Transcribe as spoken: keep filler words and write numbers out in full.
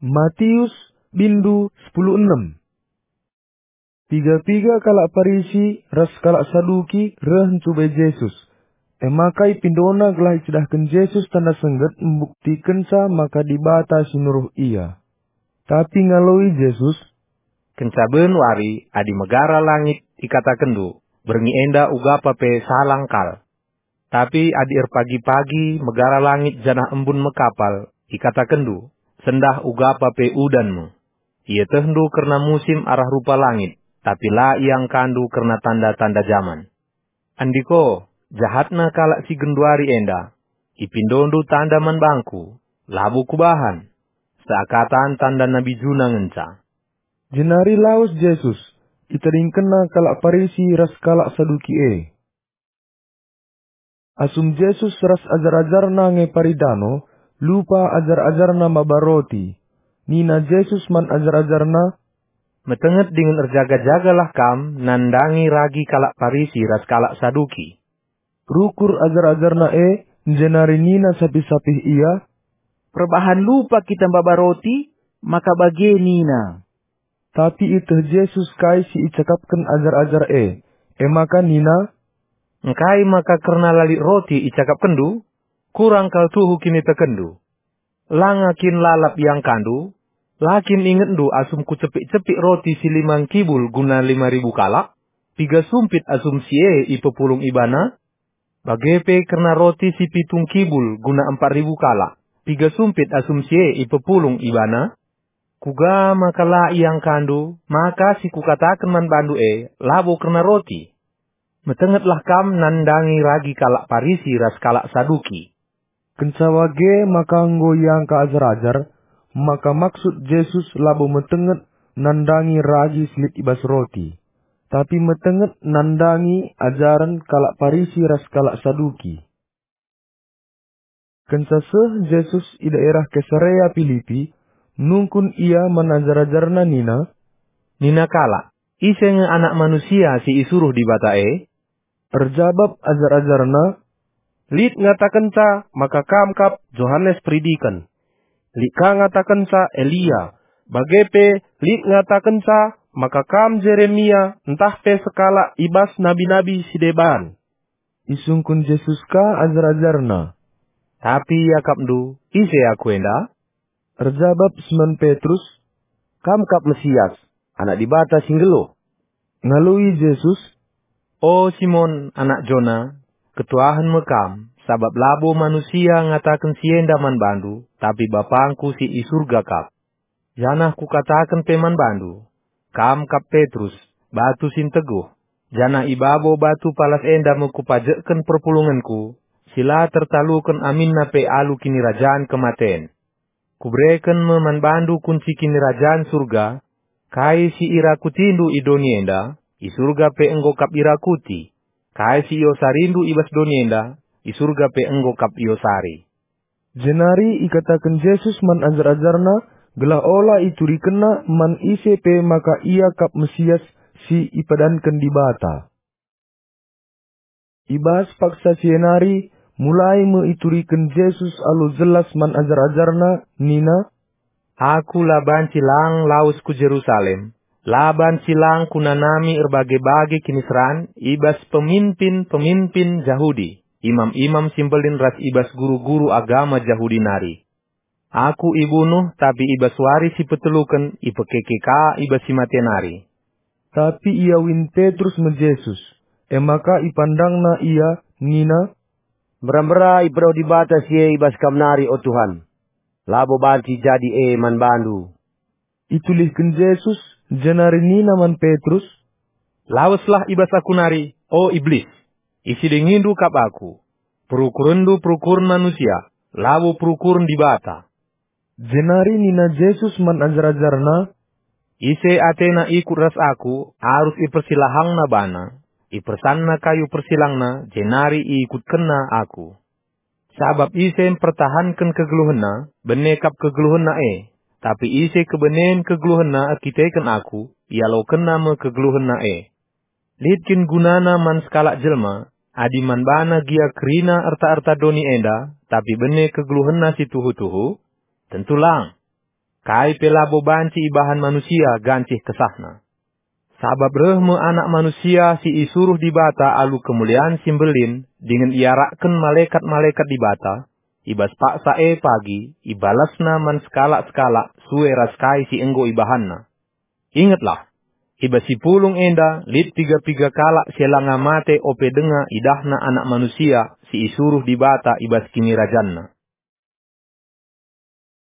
Matius bindu sepuluh enam. Tiga-tiga kalak Parisi ras kalak Saduki reh coba Yesus. Emakai pindona gelah cidahkan Yesus tanda sengget membuktikan sa maka dibata sinuruh ia. Tapi ngaloi Yesus, kencaben wari adi megara langit ikata kendu, berengi enda ugapa pe salangkal. Tapi adi er pagi-pagi megara langit janah embun mekapal, ikata kendu, sendah ugapa pe udanmu. Ia tehndu karena musim arah rupa langit, tapi la yang kandu karena tanda-tanda zaman. Andiko, jahatna kalak si genduari enda, ipindondu tanda man bangku, labu kubahan, seakatan tanda Nabi Juna ngenca. jenari laos Yesus, itaring kena kalak Parisi ras kalak Saduki e. Asum Yesus ras ajar-ajar nange paridano, lupa ajar-ajarna mabaroti. Nina Yesus man ajar-ajarna, Metenget dengan erjaga-jagalah kam, nandangi ragi kalak Parisi ras kalak Saduki. rukur ajar-ajarna e, jenari nina sapih-sapih ia, Perbahan lupa kita mbaba roti, maka bagi nina. tapi itu Yesus kai si icakapkan ajar-ajar e. E maka nina, Engkai maka karena lali roti icakap kendu, kurang kal tuhu kini tekendu. Langakin lalap yang kandu, lakin inget du asum ku cepik-cepik roti si limang kibul guna lima ribu kalak, tiga sumpit asum sie ipepulung ibana, bagepe karena roti si pitung kibul guna empat ribu kalak, tiga sumpit asum sie ipepulung ibana, kuga maka la yang kandu, maka si kukatakan man bandu e, labo karena roti. Metengetlah kam nandangi ragi kalak Parisi ras kalak Saduki. kencawage maka nggo yang ka ajar-ajar, maka maksud Yesus labo metenget nandangi ragi selit ibas roti. Tapi metenget nandangi ajaran kalak Parisi ras kalak Saduki. Kencaseh Yesus i daerah Kesarea Filipi, nungkun ia menajar-ajarna nina, Nina kalak, iseng anak manusia si isuruh di batae, erjabab ajar-ajarna, Lit ngatakan sa, maka kamkap Johannes Pridikan. Lika ngatakan sa Elia. Bagepe, lit ngatakan sa, maka kam Jeremia, entah pe sekala ibas nabi-nabi sideban. isungkun Yesus ka ajar-ajarna. tapi yakapdu, ise aku enda, Erjabab Simon Petrus, Kamkap Mesias, anak dibata singgelo. ngalui Yesus, O Simon anak Jona, ketuahan mekam, sabab labo manusia ngatakan sienda man bandu, tapi bapangku si isurga kap. Janah ku katakan peman bandu, kam kap Petrus, batu sin teguh, janah ibabo batu palas enda mekupajekkan perpulunganku, sila tertalukan amin na pe alu kini rajaan kematen. Kubreken meman bandu kunci kini rajaan surga, kai si irakutindu idonienda, isurga pe enggo kap irakuti. Kai si iyo sarindu ibas donienda, isurga pe enggo kap iyo sari. jenari ikatakan Yesus man ajar-ajarna, gelah ola ituri kena man ise pe maka ia kap Mesias si ipadankan di bata. Ibas paksa sienari, mulai meiturikan Yesus alu jelas man ajar-ajarna, nina, Aku laban cilang laus ku Jerusalem, laban cilang kunanami erbage-bage kinisran, ibas pemimpin-pemimpin Yahudi, imam-imam simpelin ras ibas guru-guru agama Yahudi nari. Aku ibunuh tapi ibas wari si petelukan ipekekeka ibas si matenari. tapi ia win Petrus me Yesus. E maka ipandangna ia, nina, Beram-bera ibrau dibata sie ibas kamnari o Tuhan. Labo banti jadi e man bandu. itulihkan Yesus, jenari nina man Petrus, Laweslah ibas aku nari, o iblis. Isi dengindu kap aku. Perukurendu perukuran manusia, lawo perukuran di bata. jenari nina Yesus man ajar-ajarna, Ise atena ikut ras aku, harus ipersilahang na bana. Ipersanna kayu persilangna, jenari ikut kena aku. Sabab ise pertahankan kegeluhena, benekap kegeluhena e. Tapi ise kebenen kegeluhena akitekan aku, ialau kena me kegeluhena e. Litkin gunana man skalak jelma, adi man bana gia kerina erta-erta doni enda, tapi bene kegeluhena si tuhu-tuhu, tentulang. Kai pelabo banci ibahan manusia gancih kesahna. Sabab rehme anak manusia si isuruh di bata alu kemuliaan simbelin dengan iarakkan malaikat-malaikat di bata. Ibas paksa e pagi, ibalasna man skala-skala suwe raskai si enggo ibahanna. Ingatlah, ibas si pulung enda lit tiga-tiga kala selanga mate ope denga idahna anak manusia si isuruh di bata ibas kini rajanna.